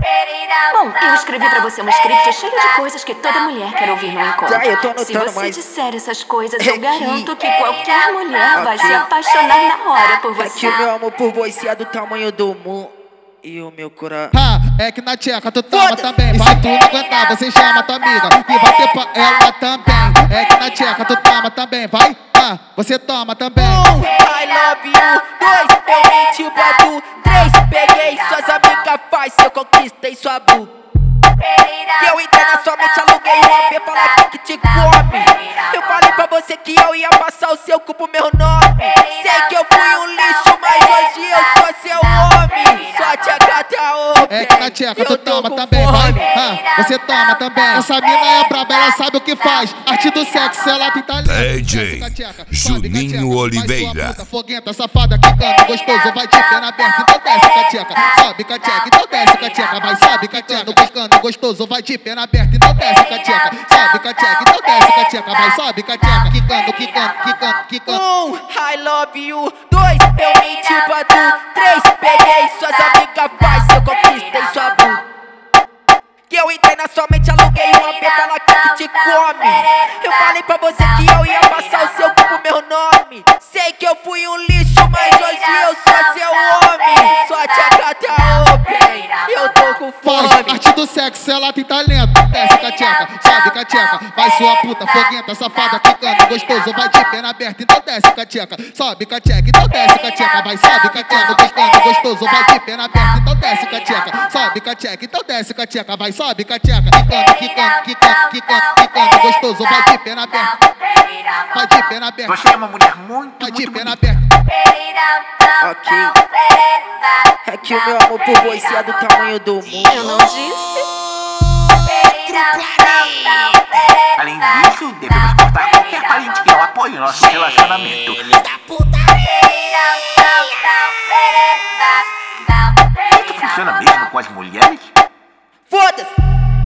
Bom, eu escrevi pra você um script cheio de coisas que toda mulher quer ouvir no encontro. Tá, eu tô anotando, Se você mas disser essas coisas, eu garanto que qualquer mulher vai se apaixonar na hora por é que você. o meu amor por você é do tamanho do mundo e o meu coração. É que na tcheca tu toma também. Se tu não aguentar, você chama tua amiga e vai ter pra ela também. É que na tcheca tu toma também, vai? Você toma também. I love you. 2, eu menti pra tu. 3, peguei suas amigas, faz, eu conquistei sua bu. Que eu entrei na sua mente, aluguei um AP pra lá que te come. Eu falei pra você que eu ia passar o seu cu pro meu nome. Sei que eu fui um lixo, mas hoje eu sou seu homem. Só te agrada open. É que na tcheca tu toma também, vai? Você toma também. Essa mina é braba, ela sabe o que faz. Arte do sexo, ela tem talento. DJ Juninho Oliveira. Foguenta, safada, quicando, gostoso, vai de perna aberta, então desce com a tcheca. Sobe com a tcheca, então desce com a tcheca. Vai, sobe quicando, quicando, gostoso, vai de perna aberta, então desce com a tcheca. Sobe com a tcheca, então desce com a tcheca. Vai, sobe com a tcheca, quicando, quicando, quicando, quicando. I love you. 2, eu menti pra tu. 3, peguei suas amigas, faz, eu conquistei sua bu. Que eu entrei na sua mente, aluguei uma peta lá que te come. Eu falei pra você que eu ia passar o seu cu pro meu nome. Sei que eu fui um lixo, mas hoje eu sou seu homem. Só te agrada open, eu tô com Faz fome. arte do sexo, ela tem talento. Desce com a tcheca, sobe com a tcheca. Vai sua puta, foguenta, safada, quicando, gostoso, vai de perna aberta, então desce com a tcheca. Sobe com a tcheca, então desce com a tcheca. Vai, sobe com a tcheca, quicando, gostoso, vai de perna aberta, então desce com a tcheca. Sobe com a tcheca, então desce com a tcheca. Vai, sobe com a tcheca, quicando, quicando, quicando, quicando, quicando, gostoso, vai de perna aberta. Vai de perna aberta. Você é uma mulher muito, Vai de muito perna bonita. aberta. Ok. É que o meu amor por você é do tamanho do mundo. Eu não disse? Além disso, devemos cortar qualquer parente que não apoie o nosso relacionamento. Filhos da putaria.